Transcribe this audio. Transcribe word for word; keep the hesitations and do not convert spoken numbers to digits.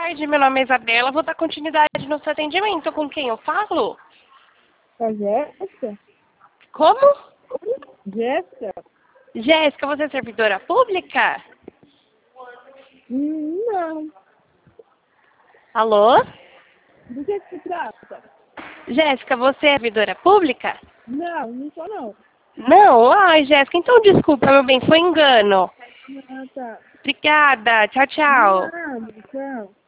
tarde, meu nome é Isabela, vou dar continuidade no seu atendimento. Com quem eu falo? É Jéssica? Como? Jéssica? Jéssica, você é servidora pública? Hum, não. Alô? Do que que se trata? Jéssica, você é servidora pública? Não, não sou não. Não? Ai, Jéssica, então desculpa, meu bem, foi engano. Ah, tá. Obrigada, tchau, De tchau. nada, tchau.